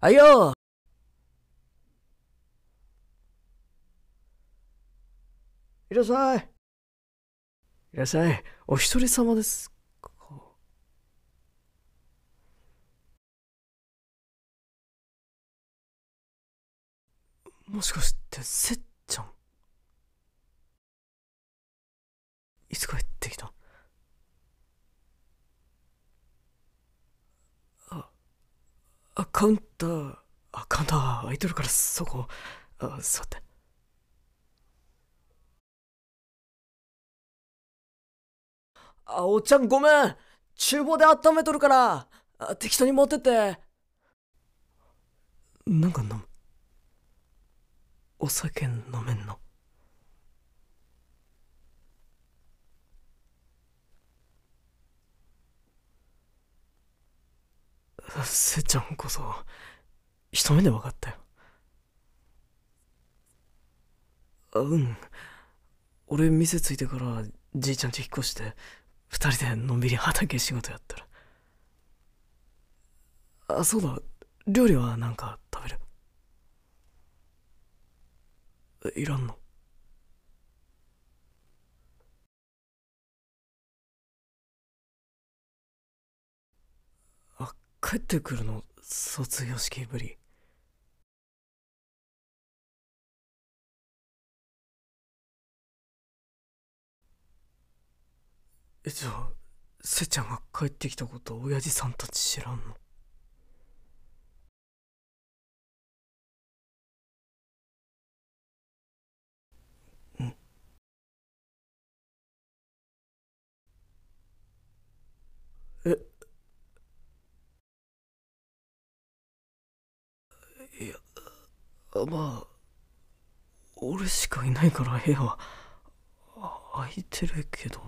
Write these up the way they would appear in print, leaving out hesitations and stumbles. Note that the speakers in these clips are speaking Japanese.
あいよ。いらっしゃい。いらっしゃい。お一人様ですか？もしかしてせっちゃん、いつ帰ってきた？あカウンター、カウンター空いてるからそこ、座って。おっちゃんごめん。厨房で温めとるから、適当に持ってって。なんか飲む？お酒飲めんの？せっちゃんこそ一目で分かったよ。うん。俺店ついてからじいちゃん家引っ越して、二人でのんびり畑仕事やってる。そうだ。料理はなんか食べる？いらんの？帰ってくるの卒業式ぶり？じゃあせっちゃんが帰ってきたこと親父さんたち知らんの？んえいや、まあ俺しかいないから部屋は空いてるけど。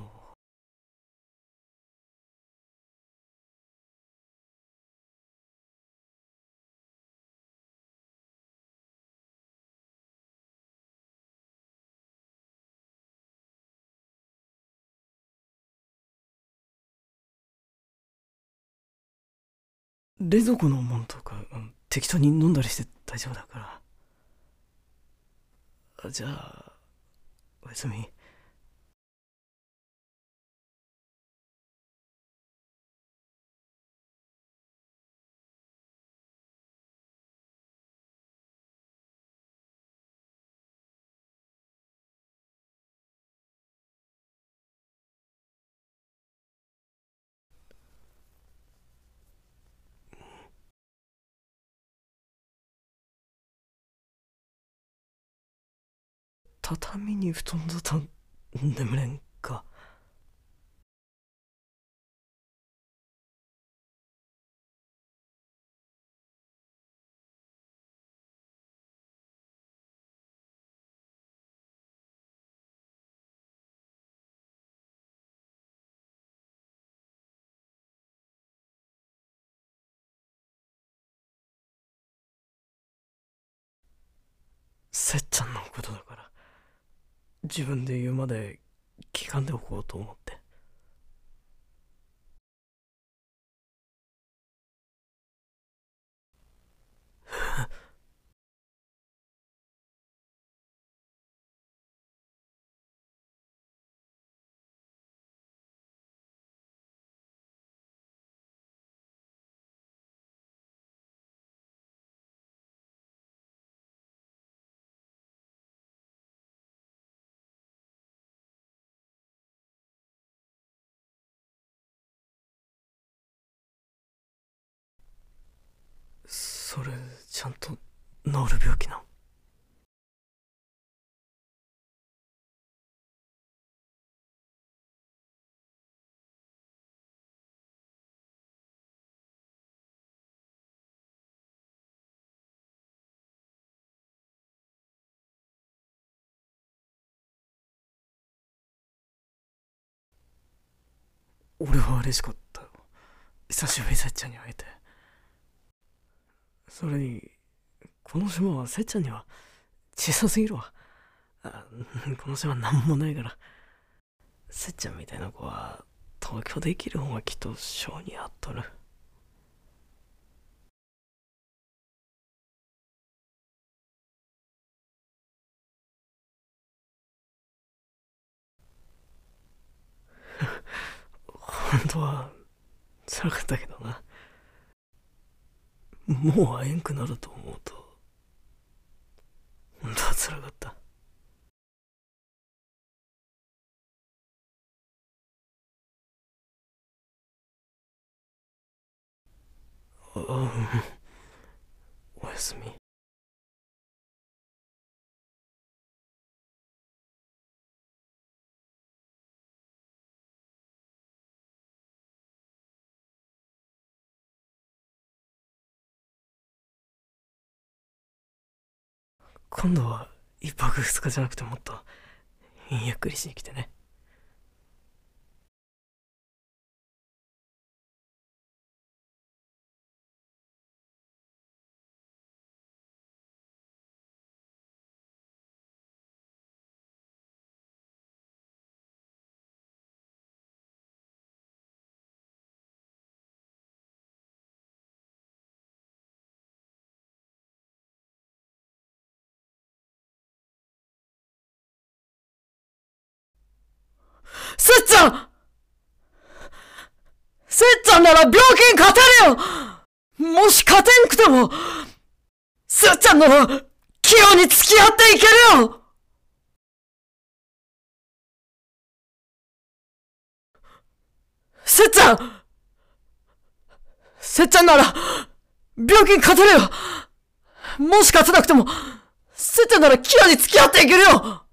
冷蔵庫のもんとか、適当に飲んだりして大丈夫だから。じゃあおやすみ。畳に布団だと眠れんか？せっちゃんのことだから自分で言うまで聞かんでおこうと思って。それちゃんと治る病気なん？俺は嬉しかったよ。久しぶりせっちゃんに会えて。それにこの島はせっちゃんには小さすぎるわ。あこの島なんもないから。せっちゃんみたいな子は東京で生きる方がきっと性に合っとる。 本当は辛かったけどな。もう会えんくなると思うと本当は辛かった。おやすみ。今度は一泊二日じゃなくてもっとゆっくりしに来てね。せっちゃんせっちゃんなら病気に勝てるよ。もし勝てんくてもせっちゃんならキヨに付き合っていけるよ。せっちゃんせっちゃんなら病気に勝てるよ。もし勝てなくてもせっちゃんならキヨに付き合っていけるよ。